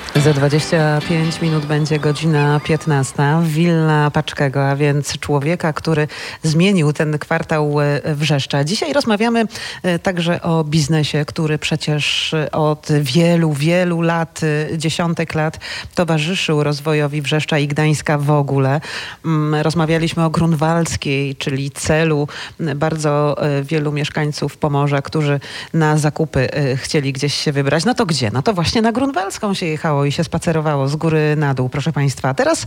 Za 25 minut będzie godzina 15. Willa Paczkego, a więc człowieka, który zmienił ten kwartał Wrzeszcza. Dzisiaj rozmawiamy także o biznesie, który przecież od wielu, wielu lat, dziesiątek lat towarzyszył rozwojowi Wrzeszcza i Gdańska w ogóle. Rozmawialiśmy o grunwaldzkiej, czyli celu bardzo wielu mieszkańców Pomorza, którzy na zakupy chcieli gdzieś się wybrać. No to gdzie? No to właśnie na Grunwaldzką się jechało i się spacerowało z góry na dół, proszę Państwa. Teraz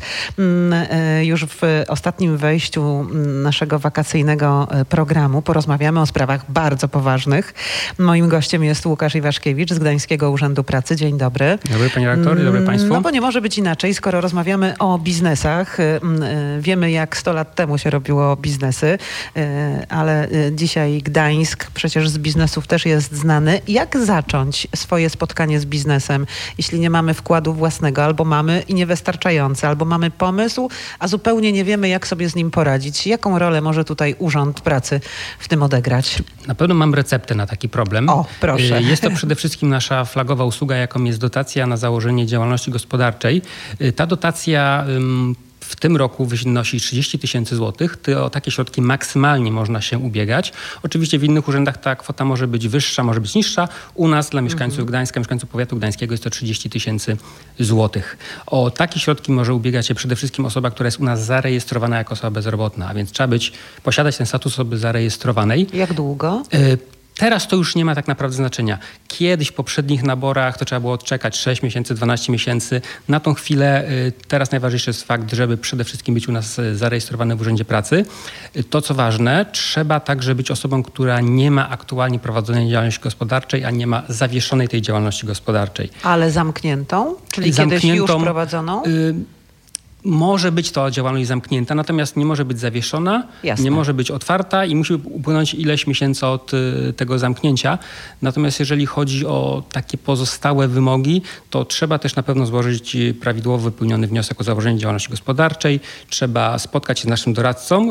już w ostatnim wejściu naszego wakacyjnego programu porozmawiamy o sprawach bardzo poważnych. Moim gościem jest Łukasz Iwaszkiewicz z Gdańskiego Urzędu Pracy. Dzień dobry. Dzień dobry Pani Redaktor, dzień dobry Państwu. No bo nie może być inaczej, skoro rozmawiamy o biznesach. Wiemy, jak 100 lat temu się robiło biznesy, ale dzisiaj Gdańsk przecież z biznesów też jest znany. Jak zacząć swoje spotkanie z biznesem, jeśli nie mamy wkładu własnego, albo mamy i niewystarczający, albo mamy pomysł, a zupełnie nie wiemy, jak sobie z nim poradzić? Jaką rolę może tutaj Urząd Pracy w tym odegrać? Na pewno mam receptę na taki problem. O, proszę. Jest to przede wszystkim nasza flagowa usługa, jaką jest dotacja na założenie działalności gospodarczej. Ta dotacja w tym roku wynosi 30 000 złotych. O takie środki maksymalnie można się ubiegać. Oczywiście w innych urzędach ta kwota może być wyższa, może być niższa. U nas dla mieszkańców Gdańska, mieszkańców powiatu gdańskiego jest to 30 000 złotych. O takie środki może ubiegać się przede wszystkim osoba, która jest u nas zarejestrowana jako osoba bezrobotna, a więc trzeba posiadać ten status osoby zarejestrowanej. Jak długo? Teraz to już nie ma tak naprawdę znaczenia. Kiedyś w poprzednich naborach to trzeba było odczekać 6 miesięcy, 12 miesięcy. Na tą chwilę teraz najważniejszy jest fakt, żeby przede wszystkim być u nas zarejestrowany w Urzędzie Pracy. To co ważne, trzeba także być osobą, która nie ma aktualnie prowadzonej działalności gospodarczej, a nie ma zawieszonej tej działalności gospodarczej. Ale zamkniętą? Czyli kiedyś już prowadzoną? Może być to działalność zamknięta, natomiast nie może być zawieszona, Jasne. Nie może być otwarta i musi upłynąć ileś miesięcy od tego zamknięcia. Natomiast jeżeli chodzi o takie pozostałe wymogi, to trzeba też na pewno złożyć prawidłowo wypełniony wniosek o założenie działalności gospodarczej. Trzeba spotkać się z naszym doradcą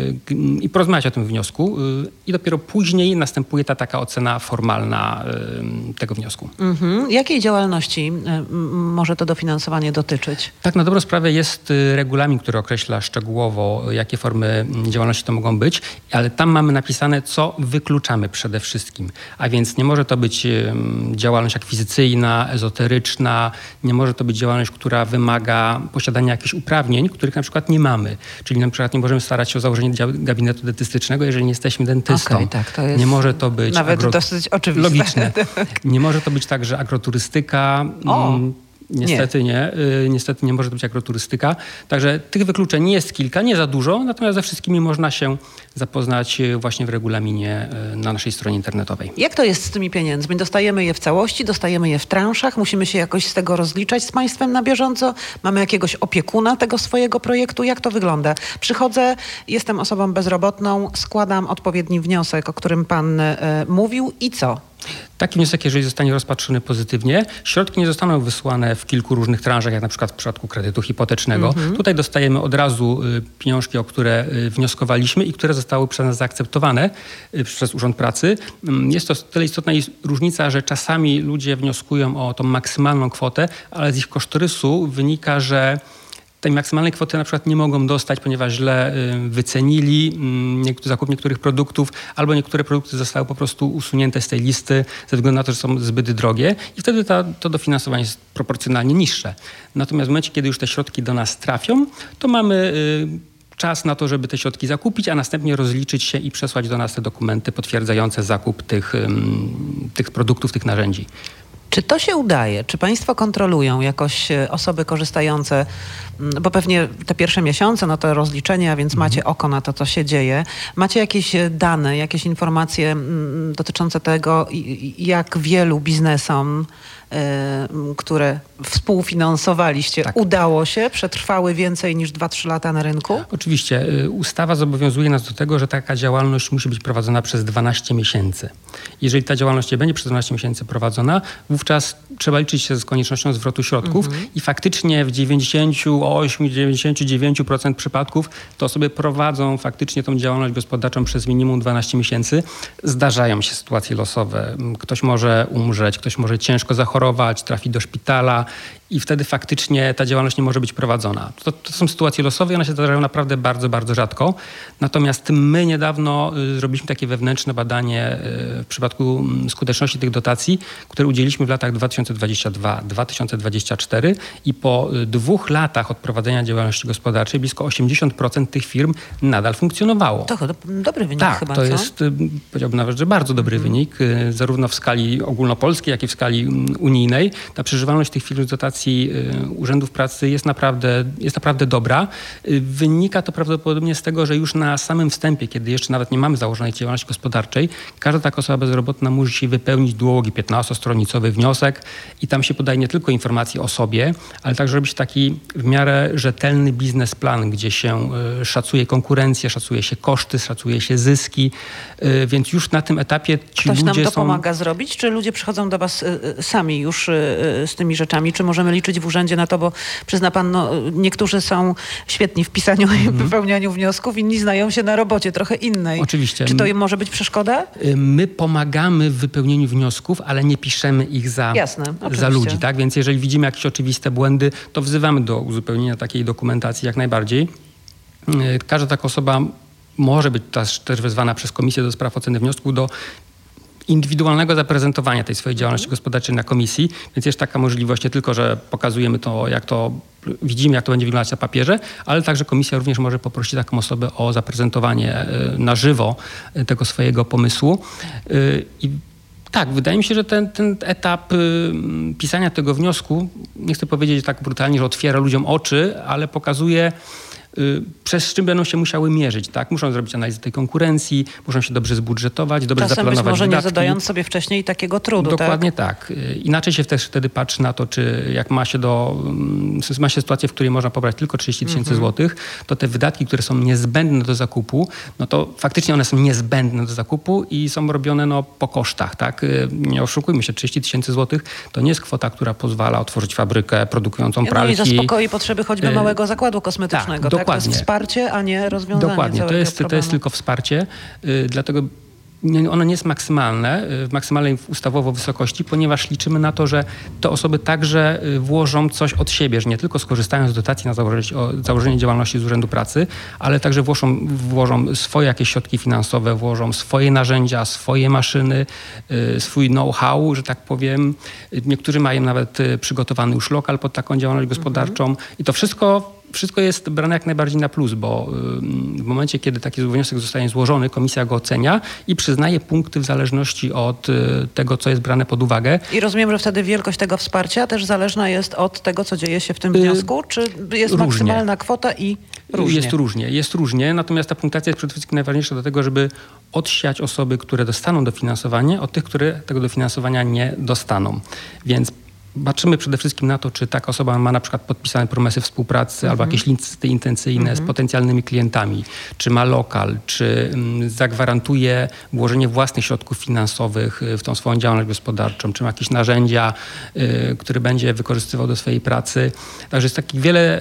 i porozmawiać o tym wniosku i dopiero później następuje ta taka ocena formalna tego wniosku. Jakiej działalności może to dofinansowanie dotyczyć? Tak, na dobrą sprawę jest regulamin, który określa szczegółowo, jakie formy działalności to mogą być, ale tam mamy napisane, co wykluczamy przede wszystkim. A więc nie może to być działalność akwizycyjna, ezoteryczna, nie może to być działalność, która wymaga posiadania jakichś uprawnień, których na przykład nie mamy. Czyli na przykład nie możemy starać się o założenie gabinetu dentystycznego, jeżeli nie jesteśmy dentystą. Okay, tak, to jest nie może to być nawet dosyć oczywiste. Logiczne. Nie może to być także agroturystyka. Niestety nie. Niestety nie może to być agroturystyka. Także tych wykluczeń jest kilka, nie za dużo, natomiast ze wszystkimi można się zapoznać właśnie w regulaminie na naszej stronie internetowej. Jak to jest z tymi pieniędzmi? Dostajemy je w całości, dostajemy je w transzach, musimy się jakoś z tego rozliczać z państwem na bieżąco? Mamy jakiegoś opiekuna tego swojego projektu? Jak to wygląda? Przychodzę, jestem osobą bezrobotną, składam odpowiedni wniosek, o którym pan mówił i co? Taki wniosek, jeżeli zostanie rozpatrzony pozytywnie, środki nie zostaną wysłane w kilku różnych transzach, jak na przykład w przypadku kredytu hipotecznego. Tutaj dostajemy od razu pieniążki, o które wnioskowaliśmy i które zostały przez nas zaakceptowane przez Urząd Pracy. Jest to tyle istotna różnica, że czasami ludzie wnioskują o tą maksymalną kwotę, ale z ich kosztorysu wynika, że tej maksymalnej kwoty na przykład nie mogą dostać, ponieważ źle wycenili zakup niektórych produktów, albo niektóre produkty zostały po prostu usunięte z tej listy ze względu na to, że są zbyt drogie i wtedy to dofinansowanie jest proporcjonalnie niższe. Natomiast w momencie, kiedy już te środki do nas trafią, to mamy czas na to, żeby te środki zakupić, a następnie rozliczyć się i przesłać do nas te dokumenty potwierdzające zakup tych produktów, tych narzędzi. Czy to się udaje? Czy państwo kontrolują jakoś osoby korzystające, bo pewnie te pierwsze miesiące, no to rozliczenie, a więc macie oko na to, co się dzieje. Macie jakieś dane, jakieś informacje dotyczące tego, jak wielu biznesom, które współfinansowaliście, udało się, przetrwały więcej niż 2-3 lata na rynku? Oczywiście. Ustawa zobowiązuje nas do tego, że taka działalność musi być prowadzona przez 12 miesięcy. Jeżeli ta działalność nie będzie przez 12 miesięcy prowadzona, wówczas trzeba liczyć się z koniecznością zwrotu środków i faktycznie w 98-99% przypadków to osoby prowadzą faktycznie tą działalność gospodarczą przez minimum 12 miesięcy. Zdarzają się sytuacje losowe. Ktoś może umrzeć, ktoś może ciężko zachorować, trafi do szpitala i wtedy faktycznie ta działalność nie może być prowadzona. To są sytuacje losowe i one się zdarzają naprawdę bardzo, bardzo rzadko. Natomiast my niedawno zrobiliśmy takie wewnętrzne badanie w przypadku skuteczności tych dotacji, które udzieliliśmy w latach 2022-2024 i po 2 latach od prowadzenia działalności gospodarczej blisko 80% tych firm nadal funkcjonowało. To dobry wynik chyba, to jest, powiedziałbym nawet, że bardzo dobry wynik, zarówno w skali ogólnopolskiej, jak i w skali unijnej. Ta przeżywalność tych firm z dotacji urzędów pracy jest naprawdę dobra. Wynika to prawdopodobnie z tego, że już na samym wstępie, kiedy jeszcze nawet nie mamy założonej działalności gospodarczej, każda taka osoba bezrobotna musi wypełnić długi 15-stronicowy wniosek i tam się podaje nie tylko informacje o sobie, ale także robić taki w miarę rzetelny biznesplan, gdzie się szacuje konkurencję, szacuje się koszty, szacuje się zyski, więc już na tym etapie ci ludzie nam to pomaga zrobić? Czy ludzie przychodzą do was sami już z tymi rzeczami? Czy możemy liczyć w urzędzie na to, bo przyzna pan, niektórzy są świetni w pisaniu i wypełnianiu wniosków, inni znają się na robocie trochę innej. Oczywiście. Czy to może być przeszkoda? My pomagamy w wypełnieniu wniosków, ale nie piszemy ich za ludzi. Tak? Więc jeżeli widzimy jakieś oczywiste błędy, to wzywamy do uzupełnienia takiej dokumentacji jak najbardziej. Każda taka osoba może być też wezwana przez Komisję do Spraw Oceny Wniosków do indywidualnego zaprezentowania tej swojej działalności gospodarczej na komisji, więc jest taka możliwość nie tylko, że pokazujemy to, jak to widzimy, jak to będzie wyglądać na papierze, ale także komisja również może poprosić taką osobę o zaprezentowanie na żywo tego swojego pomysłu. I tak, wydaje mi się, że ten etap pisania tego wniosku, nie chcę powiedzieć tak brutalnie, że otwiera ludziom oczy, ale pokazuje, przez czym będą się musiały mierzyć, tak? Muszą zrobić analizę tej konkurencji, muszą się dobrze zbudżetować, dobrze zaplanować być może wydatki. Nie zadając sobie wcześniej takiego trudu, Dokładnie tak. Inaczej się też wtedy patrzy na to, czy jak ma się sytuację, w której można pobrać tylko 30 000 złotych, to te wydatki, które są niezbędne do zakupu, no to faktycznie one są niezbędne do zakupu i są robione po kosztach, tak? Nie oszukujmy się, 30 000 złotych to nie jest kwota, która pozwala otworzyć fabrykę produkującą pralki. I zaspokoi potrzeby choćby małego zakładu kosmetycznego. Tak, to jest wsparcie, a nie rozwiązanie. Dokładnie, to jest tylko wsparcie, dlatego ono nie jest maksymalne, w maksymalnej ustawowo wysokości, ponieważ liczymy na to, że te osoby także włożą coś od siebie, że nie tylko skorzystają z dotacji na założenie działalności z Urzędu Pracy, ale także włożą swoje jakieś środki finansowe, włożą swoje narzędzia, swoje maszyny, swój know-how, że tak powiem. Niektórzy mają nawet przygotowany już lokal pod taką działalność gospodarczą i to wszystko jest brane jak najbardziej na plus, bo w momencie, kiedy taki wniosek zostaje złożony, komisja go ocenia i przyznaje punkty w zależności od tego, co jest brane pod uwagę. I rozumiem, że wtedy wielkość tego wsparcia też zależna jest od tego, co dzieje się w tym wniosku? Czy jest różnie. Maksymalna kwota i różnie? Jest różnie, natomiast ta punktacja jest przede wszystkim najważniejsza do tego, żeby odsiać osoby, które dostaną dofinansowanie, od tych, które tego dofinansowania nie dostaną. Więc patrzymy przede wszystkim na to, czy taka osoba ma na przykład podpisane promesy współpracy albo jakieś listy intencyjne z potencjalnymi klientami, czy ma lokal, czy zagwarantuje włożenie własnych środków finansowych w tą swoją działalność gospodarczą, czy ma jakieś narzędzia, które będzie wykorzystywał do swojej pracy. Także jest takich wiele,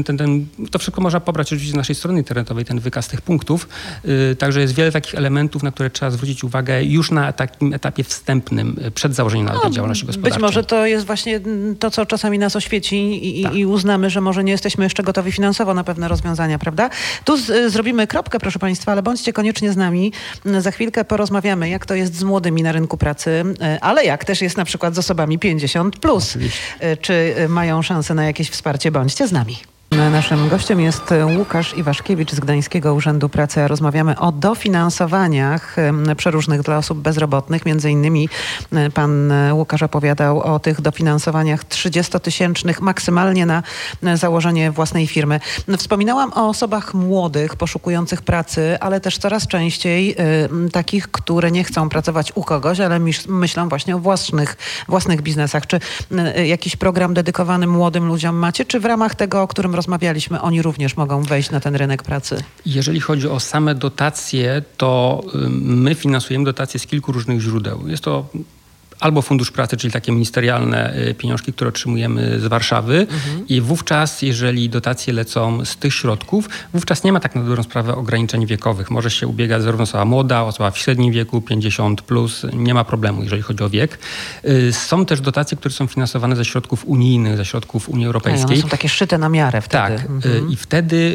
to wszystko można pobrać oczywiście z naszej strony internetowej, ten wykaz tych punktów. Także jest wiele takich elementów, na które trzeba zwrócić uwagę już na takim etapie wstępnym, przed założeniem tej działalności gospodarczej. Być może to jest właśnie to, co czasami nas oświeci i uznamy, że może nie jesteśmy jeszcze gotowi finansowo na pewne rozwiązania, prawda? Tu zrobimy kropkę, proszę państwa, ale bądźcie koniecznie z nami. Za chwilkę porozmawiamy, jak to jest z młodymi na rynku pracy, ale jak też jest na przykład z osobami 50+. Czy mają szansę na jakieś wsparcie? Bądźcie z nami. Naszym gościem jest Łukasz Iwaszkiewicz z Gdańskiego Urzędu Pracy. Rozmawiamy o dofinansowaniach przeróżnych dla osób bezrobotnych. Między innymi pan Łukasz opowiadał o tych dofinansowaniach 30-tysięcznych maksymalnie na założenie własnej firmy. Wspominałam o osobach młodych, poszukujących pracy, ale też coraz częściej takich, które nie chcą pracować u kogoś, ale myślą właśnie o własnych biznesach. Czy jakiś program dedykowany młodym ludziom macie, czy w ramach tego, o którym rozmawialiśmy, oni również mogą wejść na ten rynek pracy? Jeżeli chodzi o same dotacje, to my finansujemy dotacje z kilku różnych źródeł. Jest to albo Fundusz Pracy, czyli takie ministerialne pieniążki, które otrzymujemy z Warszawy i wówczas, jeżeli dotacje lecą z tych środków, wówczas nie ma tak na dobrą sprawę ograniczeń wiekowych. Może się ubiegać zarówno osoba młoda, osoba w średnim wieku, 50+, nie ma problemu, jeżeli chodzi o wiek. Są też dotacje, które są finansowane ze środków unijnych, ze środków Unii Europejskiej. One są takie szyte na miarę wtedy. Tak. I wtedy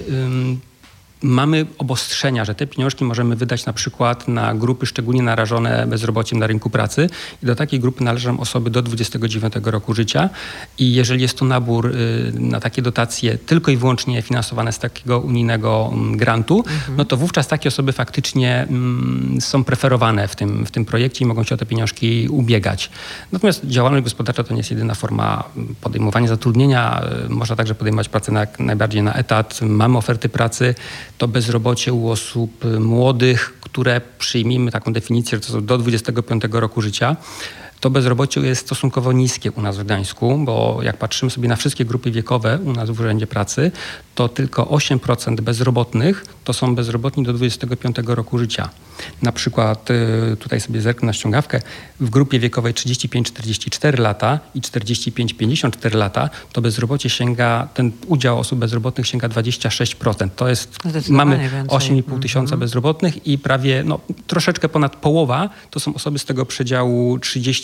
mamy obostrzenia, że te pieniążki możemy wydać na przykład na grupy szczególnie narażone bezrobociem na rynku pracy i do takiej grupy należą osoby do 29 roku życia i jeżeli jest to nabór na takie dotacje tylko i wyłącznie finansowane z takiego unijnego grantu, no to wówczas takie osoby faktycznie są preferowane w tym projekcie i mogą się o te pieniążki ubiegać. Natomiast działalność gospodarcza to nie jest jedyna forma podejmowania zatrudnienia. Można także podejmować pracę najbardziej na etat. Mamy oferty pracy. To bezrobocie u osób młodych, które przyjmijmy taką definicję, że to są do 25 roku życia, to bezrobocie jest stosunkowo niskie u nas w Gdańsku, bo jak patrzymy sobie na wszystkie grupy wiekowe u nas w Urzędzie Pracy, to tylko 8% bezrobotnych to są bezrobotni do 25 roku życia. Na przykład tutaj sobie zerknę na ściągawkę, w grupie wiekowej 35-44 lata i 45-54 lata to bezrobocie sięga, ten udział osób bezrobotnych sięga 26%. To jest, mamy 8,5 tysiąca bezrobotnych i prawie, troszeczkę ponad połowa to są osoby z tego przedziału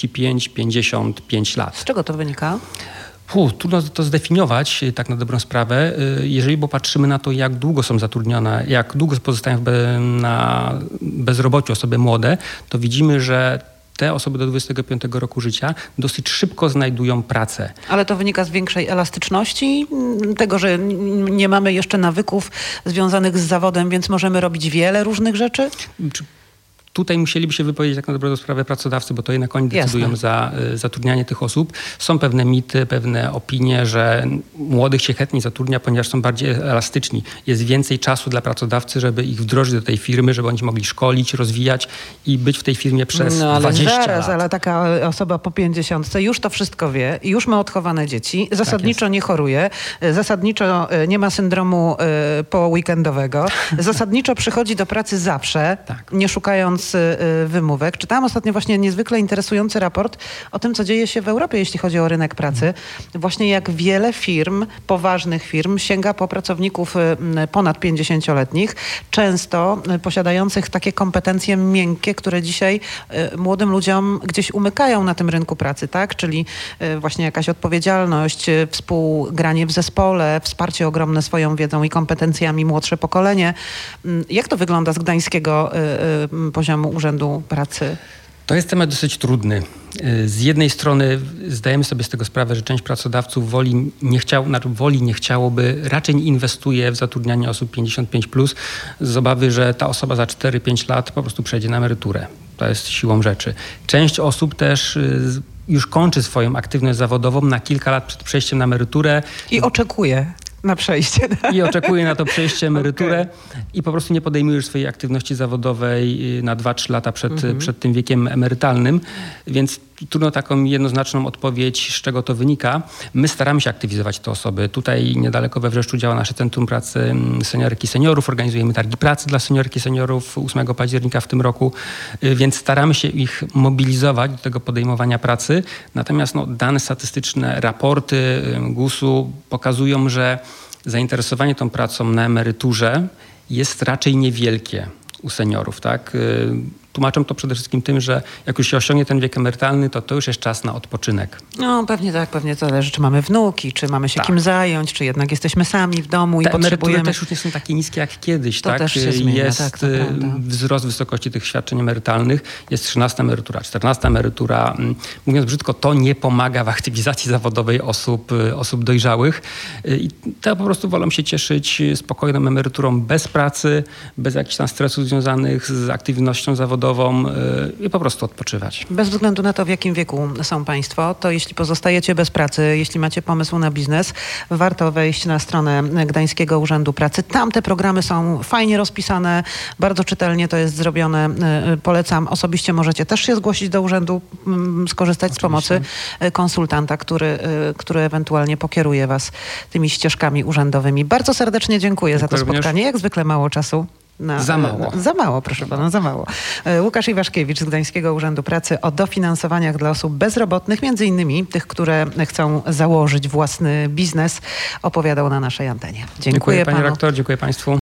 35-55 lat. Z czego to wynika? Trudno to zdefiniować tak na dobrą sprawę, jeżeli popatrzymy na to, jak długo są zatrudnione, jak długo pozostają na bezrobociu osoby młode, to widzimy, że te osoby do 25 roku życia dosyć szybko znajdują pracę. Ale to wynika z większej elastyczności, tego, że nie mamy jeszcze nawyków związanych z zawodem, więc możemy robić wiele różnych rzeczy? Tutaj musieliby się wypowiedzieć tak na dobrą sprawę pracodawcy, bo to jednak oni decydują za zatrudnianie tych osób. Są pewne mity, pewne opinie, że młodych się chętniej zatrudnia, ponieważ są bardziej elastyczni. Jest więcej czasu dla pracodawcy, żeby ich wdrożyć do tej firmy, żeby oni się mogli szkolić, rozwijać i być w tej firmie przez 20 lat. Ale taka osoba po 50 już to wszystko wie, już ma odchowane dzieci, zasadniczo nie choruje, zasadniczo nie ma syndromu poweekendowego, zasadniczo przychodzi do pracy zawsze, nie szukając wymówek. Czytałam ostatnio właśnie niezwykle interesujący raport o tym, co dzieje się w Europie, jeśli chodzi o rynek pracy. Właśnie jak wiele firm, poważnych firm sięga po pracowników ponad 50-letnich, często posiadających takie kompetencje miękkie, które dzisiaj młodym ludziom gdzieś umykają na tym rynku pracy, tak? Czyli właśnie jakaś odpowiedzialność, współgranie w zespole, wsparcie ogromne swoją wiedzą i kompetencjami młodsze pokolenie. Jak to wygląda z gdańskiego poziomu Urzędu Pracy? To jest temat dosyć trudny. Z jednej strony zdajemy sobie z tego sprawę, że część pracodawców nie chciałoby, raczej nie inwestuje w zatrudnianie osób 55+, z obawy, że ta osoba za 4-5 lat po prostu przejdzie na emeryturę. To jest siłą rzeczy. Część osób też już kończy swoją aktywność zawodową na kilka lat przed przejściem na emeryturę. I oczekuje na przejście. I oczekuje na to przejście, emeryturę i po prostu nie podejmuje już swojej aktywności zawodowej na 2-3 lata przed tym wiekiem emerytalnym, więc trudno taką jednoznaczną odpowiedź, z czego to wynika. My staramy się aktywizować te osoby. Tutaj niedaleko we Wrzeszczu działa nasze Centrum Pracy Seniorek i Seniorów. Organizujemy targi pracy dla seniorek i seniorów 8 października w tym roku, więc staramy się ich mobilizować do tego podejmowania pracy. Natomiast dane statystyczne, raporty GUS-u pokazują, że zainteresowanie tą pracą na emeryturze jest raczej niewielkie u seniorów, tak? Tłumaczą to przede wszystkim tym, że jak już się osiągnie ten wiek emerytalny, to już jest czas na odpoczynek. No pewnie tak, pewnie to zależy, czy mamy wnuki, czy mamy się kim zająć, czy jednak jesteśmy sami w domu i potrzebujemy... Emerytury też już nie są takie niskie jak kiedyś, to tak? Też się zmienia, jest wzrost wysokości tych świadczeń emerytalnych, jest 13 emerytura, 14 emerytura. Mówiąc brzydko, to nie pomaga w aktywizacji zawodowej osób dojrzałych i te po prostu wolą się cieszyć spokojną emeryturą bez pracy, bez jakichś tam stresów związanych z aktywnością zawodową i po prostu odpoczywać. Bez względu na to, w jakim wieku są Państwo, to jeśli pozostajecie bez pracy, jeśli macie pomysł na biznes, warto wejść na stronę Gdańskiego Urzędu Pracy. Tam te programy są fajnie rozpisane, bardzo czytelnie to jest zrobione. Polecam. Osobiście możecie też się zgłosić do urzędu, skorzystać z pomocy konsultanta, który ewentualnie pokieruje Was tymi ścieżkami urzędowymi. Bardzo serdecznie dziękuję za to spotkanie. Jak zwykle mało czasu. Za mało. Za mało, proszę pana, za mało. Łukasz Iwaszkiewicz z Gdańskiego Urzędu Pracy o dofinansowaniach dla osób bezrobotnych, między innymi tych, które chcą założyć własny biznes, opowiadał na naszej antenie. Dziękuję panie redaktor, dziękuję państwu.